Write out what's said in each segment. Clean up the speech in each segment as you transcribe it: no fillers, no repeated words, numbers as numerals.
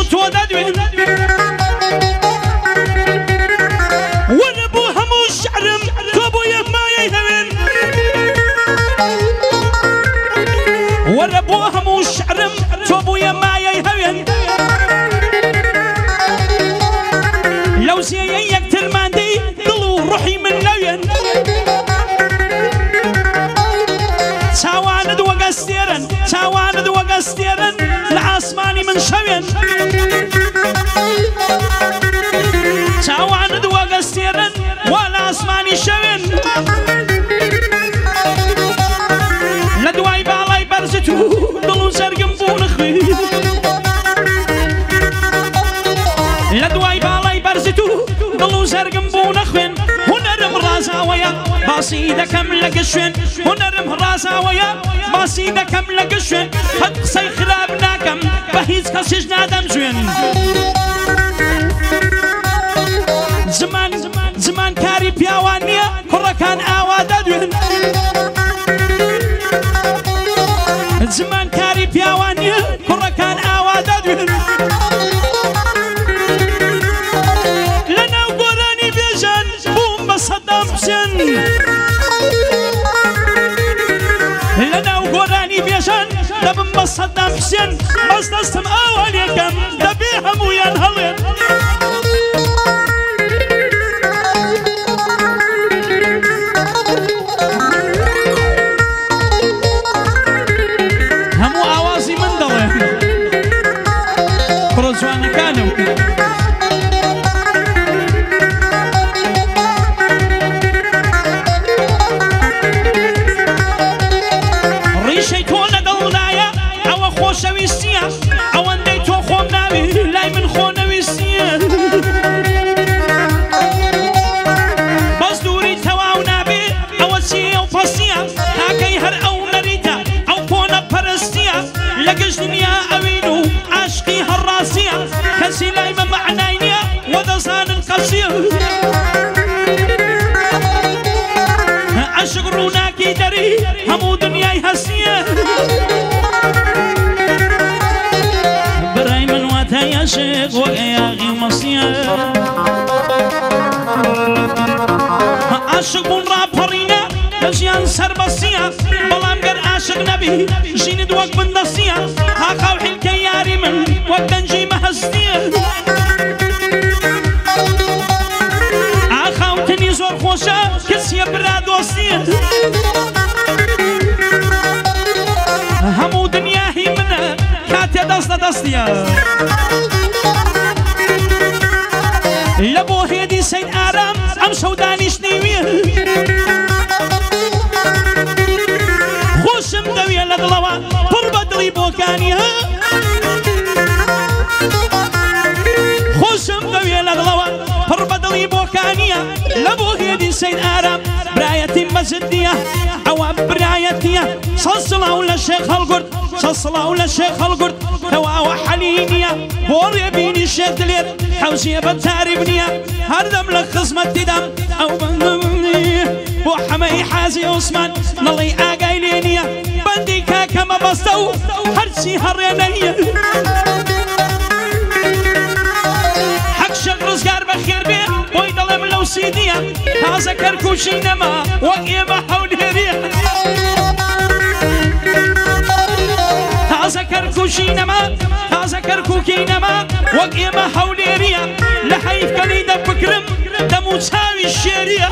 تو دادوين ونبو همو شعرم كوبو يما يهوين ونبو همو شعرم كوبو يما يهوين لو زي يقتل ماندي ضلو روحي من لوين تاواند وقستيرن تاواند وقستيرن العاصماني من شوين تاواند وقستيرن والعاصماني شوين لدواي بالاي برزتو ضلو زرقم بونخوي لدواي بالاي برزتو ضلو زرقم بونخوين هنرم رازاويا باسيدة كاملة قشوين هنرم رازاويا باسيدة كاملة قشوين حق سي خرابناكم بهيز كسج نادم زوين زمان كاري بياوانيا كركان آوادا دوين زمان كاري بياوانيا كركان آوادا دوين لنا وقراني بيجان بوم بصدام حسين لنا وقراني بيجان دبم بصدام حسين بس نستم أوليكم دبيهم وينهلين همو آوازي من دلين خرجوانا كانوا ريشيتونا دلنايا او خوشويستيا او انديتو خوم ناوي لاي من خونويستيا بس دوري تواو نابي او سيا وفاسيا هاكي هر او نريتا او كونا برستيا لقش دنيا اوينو عشقي هالراسيا كسي لاي من معناينيا ودصان القصير عشق روناكي دري همو دنياي هسيا براي من واتا يشق وياغي مصيا عشق بون رابرينا لجيان سربسيا بلام قر عاشق نبي جين دوق بندسيا هاقاو حلكي ياري من وقتنجي مهستيا عاقاو تني زور خوشا كسيا برا دوستيا همو دنيا هي منا كاتيا دستيا لبو هيدي سيد آرام ام شودانيش نيوير خوشم دوية لدلوا بربدلي بوكانيها خوشم دوية لدلوا بربدلي بوكانيها لبو هيدي سيد آرام برايتي مزدية او برايتي صلصلاو للشيخ هالقرد صلصلاو للشيخ هالقرد تواو حلينيا بوري بيني الشيخ دلير حوزية بتاري بنيا هردم لك خصمة دم او بندمني بو حمي حازي عثمان نلي آقاي لينيا بندي كاكا ما بستو هرسي هرينيا حق شق رزقار بخير بيه ويدلم لو سيديا هذا كركوشي نما وقيمة حوليريا هذا كركوشي نما هذا كركوكي نما وقيمة حوليريا لحيف كليدا بكرم دمو تساوي الشيريا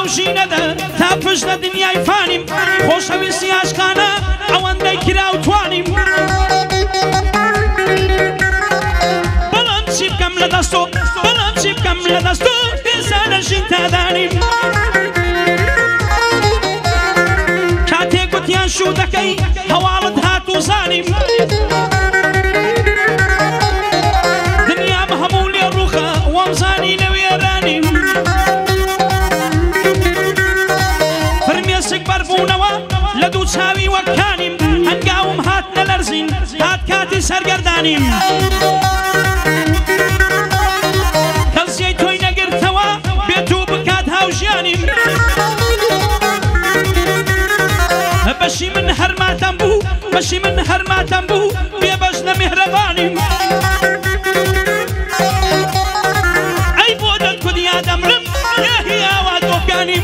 ژینەدە تا پشت لە دنیای فانیم خۆشەویستی عاشقانە ئەوەندەی کرا و توانیم بەڵام چی بکەم لە دەستۆ بەڵام چی بکەم لە دەستۆ ئێسانە ژین تادانیم کاتێک گوتیان شوو دەکەی هەواڵت هات و زانیم دنیام هەموو لێ ڕووخە وەمزانی لەوێرانیم فرمێسک بەربوونەوە لە دوو چاوی وەکانیم هەنگاوم هات نەلەرزین هات کاتی سەرگەردانیم کەسیەی تۆی نەگرتەوە بێت و بکات هاوژیانیم بەشی من هەرماتەم بوو بەشی من هەرماتەم بوو بێبەش لە میهرەبانیم ئەی بۆ دەتکودیا دەمرم یاهی ئاوا دۆکانیم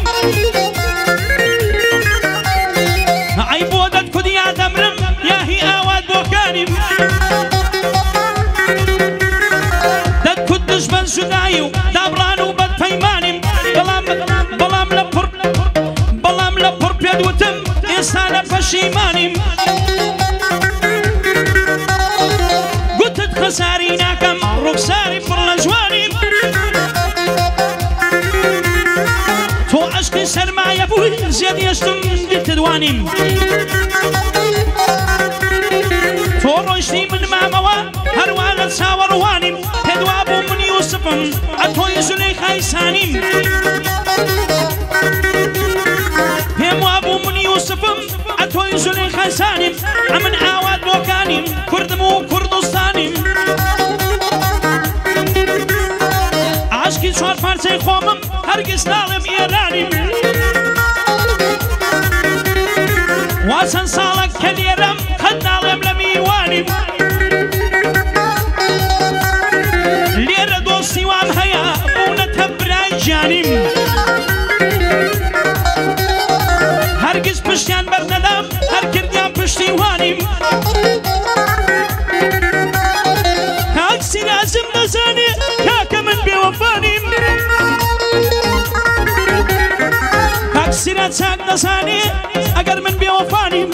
ئەی بۆ دەتکودیا دەمرم یاهی ئاوا دۆکانیم دەتکود دژمن شودایی و دابڕان و بەدپەیمانیم بەڵام لە پڕ پێدوتم ئێستا لە پەشیمانیم گوتت خەساری ناکەم ڕوخساری پڕ لە جوانیم تۆ عەشقی سەرمایە بووی زێد هێشتم دیتدوانیم تۆ ڕۆیشتی من مامەوە هەروە لە چاوەڕوانیم پێدوا بوو من یوسفم ئەتۆی زولەیخای سانیم پێم وابوو من یوسفم ئەتۆی زولەیخای سانیم ئەمن ئاوات بۆکانیم کوردم و کوردستانیم عاشقی چوار پارچەی خۆمم هەرگیز ناڵێم ئێرانیم وا چەند ساڵە کە لێرەم قەت ناڵێم لە میوانیم لێرە دۆستی وام هەیە بوونەتە برای گیانیم هەرگیز پشتیان بەرنەدەم هەر کردیان پشتیوانیم کاک سیرازم دەزانێ کاکە من بێوەفانیم کاک سیرا چاک دەزانێ ئەگەر من بێوەفانیم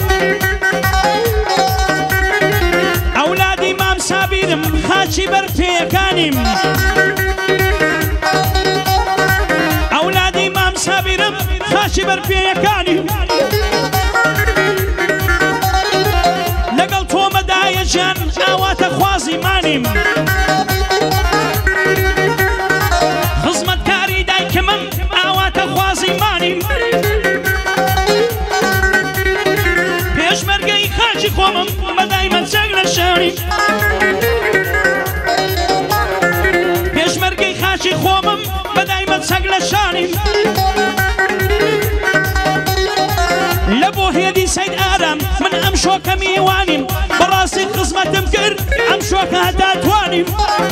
ئەولادی مام سابیرم خاچی بەرپێیەکانیم ئەولادی مام سابیرم خاچی بەرپێیەکانیم لەگەڵ تۆمەدایە گیان ئاواتە خوازی مانیم خزمەتکاری دایکمم ئاواتە خوازی مانیم پێشمەرگەی خاچی خۆمم بەدایمە چەک لە شاریم پێشمەرگەی خاچی خۆمم بەدایمە چەک لە شانیم لە بۆ هێدی سەید ئارام من ئەم شۆکە میوانیم بەڕاستی خزمەتم کرد ئەم شۆکە هەتا توانیم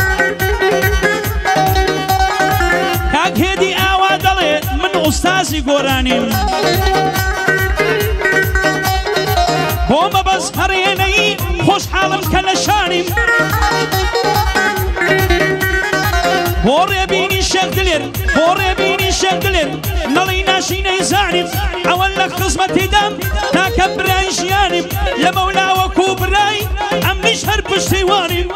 کاک هێدی ئاوا دەڵێ من ئوستازی گۆرانیم بۆ مەبەز هەڕێنەی خۆشحاڵم کە لە شانیم بۆ ڕێبینی شێخ دلێر بۆ ڕێبینی شێخ دلێر نەڵی ناشینەی زانیم ئەوە لە خزمەتی دەم تاکە برای ژیانیم لە مەولاوەکو برای ئەمنیش هەر پشتیوانیم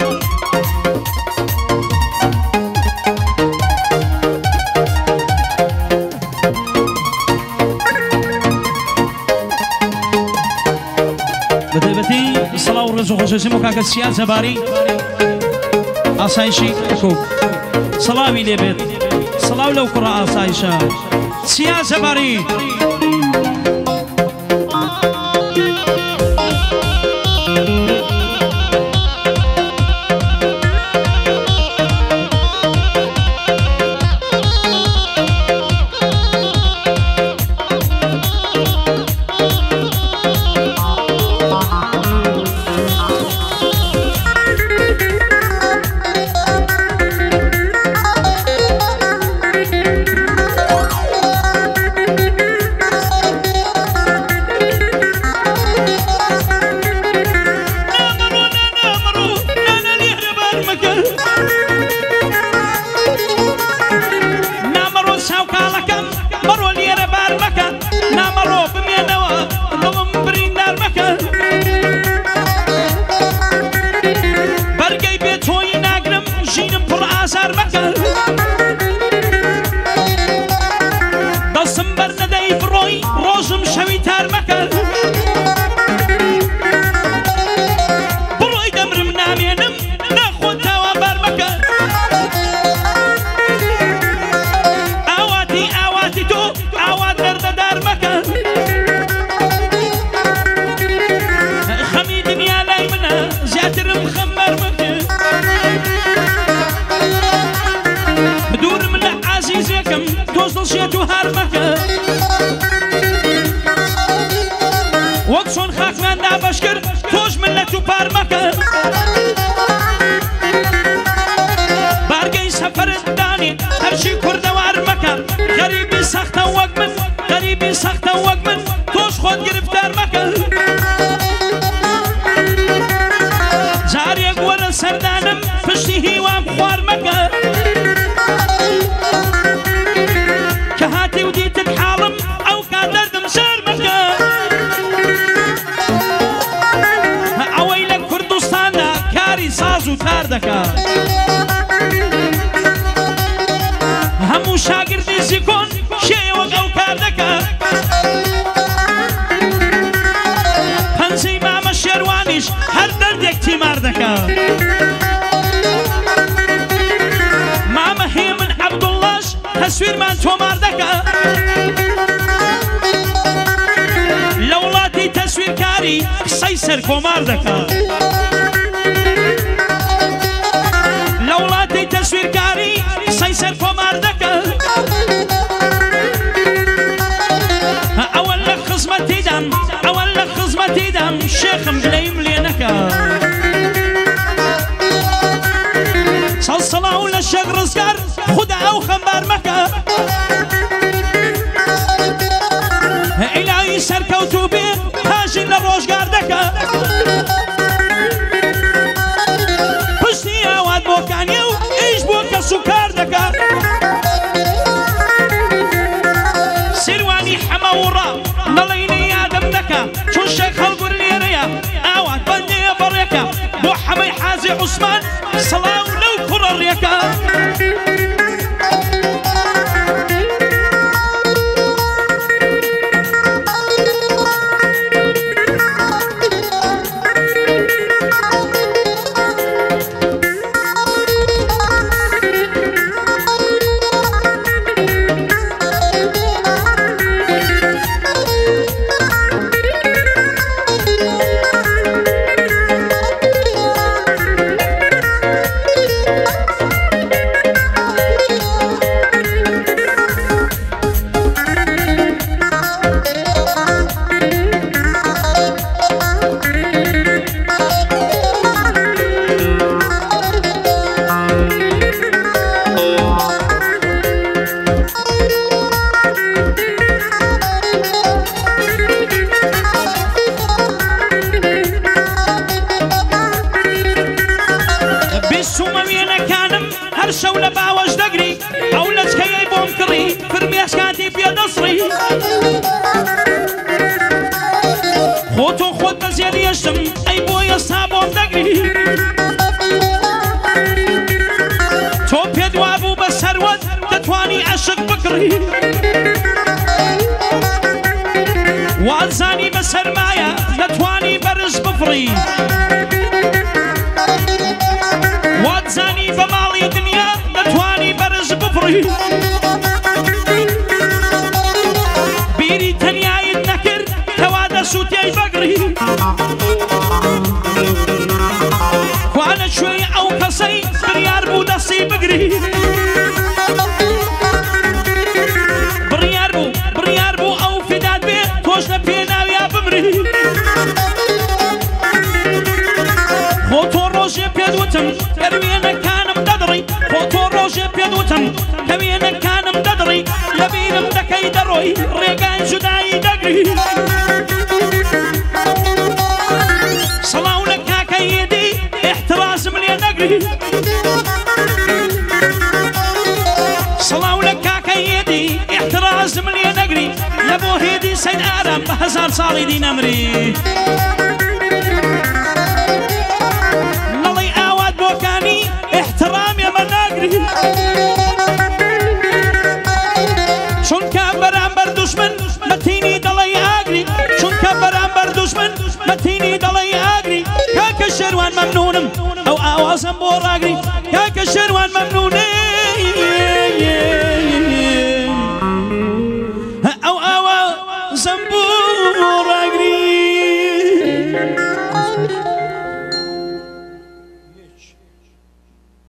بەتایبەتی سەڵاو و ڕێز و خۆشەویستیم و کاکە سیاد جەباری ئاسایشی کوک سەڵاوی لێبێت سەڵاو لەو کوڕە ئاسایشە سیاد جەباری تۆش دڵشێت و هەر مەکە وەک چۆن خاکمان نابەش کرد تۆش ملەت و پار مەکە بارگەی سەفەرت دانێ هەرچی کوردەوار مەکە غەریبی سەختە وەک من غەریبی سەختە وەک من تۆش خۆت گرفتار مەکە جارێک وەرە سەردانم پشتی هیوام خوار مەکە کە هاتی و دیتت حاڵم ئەو کات دەردم شار مەکە ئەوەی لە کوردستاندا کاری ساز و تار دەکا هەموو شاگردی زیکۆن شێوەک ئەو کار دەکا پەنجەی مامە شێروانیش هەر دەردێک تیمار دەکا مامە هێمن عەبدوڵڵاش تەسویرمان تۆمار دەکا لە وڵاتی تەسویرکاری قسەی سەر کۆمار دەکا لە وڵاتی تەسویرکاری قسەی سەر کۆمار دەکا ئەوە لە خزمەتیدام ئەوە لە خزمەتیدام شێخم گلەیم لێ نەکا سەڵسەڵاو لە شێخ ڕزگار خودا ئەو خەمبار مەکە ئیلاهی سەرکەوتوو بێ تاژی لە ڕۆژگار دەکا پشتی ئاوات بۆکانیە و ئیش بۆ کەس و کار دەکا سیروانی حەمە وڕا نەڵێنی یادم دەکا چون شێخ هەڵگور لێرەیە ئاوات بەندەیە بەڕێکە بۆ حەمەی حازی عوسمان سەڵاو لەو کوڕە ڕێکە شەو لە باوەش دەگری ئەو لەچکەیەی بۆم کڕی فرمێش کاتی پێدەسڕی خۆتۆ خۆت بەزێریەشتم ئەی بۆ ئێستا بۆم دەگری تۆ پێت وابوو بە سەروەت دەتوانی عەشق بکڕی وازانی بە سەرمایە دەتوانی بەرز بفڕی وازانی بە ماڵی دنیا دەتوانی بەرز بفڕی بیری تەنیایت نەکرد کەوا دەسووتێی بەگری خوا لە کوێی ئەو کەسەی بڕیار بوو دەستی بگری بڕیار بوو ئەو فدات بێ تۆش لە پێناویا بمری خۆ تۆ ڕۆژێ پێدوتم کەروێنەکانم دەدڕی خۆ تۆ ڕۆژێ پێدوتم کەوێنەکانم دەدڕی لە بیرم دەکەی دەڕۆی ڕێگای جودایی دەگری سەڵاو لە کاکەیێدی ئێحترازم لێ نەگری سەڵاو لە کاکەیێدی ئێحترازم لێ نەگری لە بۆ هێدی سەید ئارام بە 1000 ساڵی دی نەمری نەڵی ئاوات بۆکانی ئێحترامی ئەمە ناگری چونکە بەرامبەر دوشمن بەتینی دەڵی ئاگری چونکە بەرامبەر دوشمن بەتینی دەڵی ئاگری کاکە شێروان مەمنونم ئەو ئاوازم بۆ ڕاگری کاکە شێروان مەمنونێ ئەو ئاوازم بۆ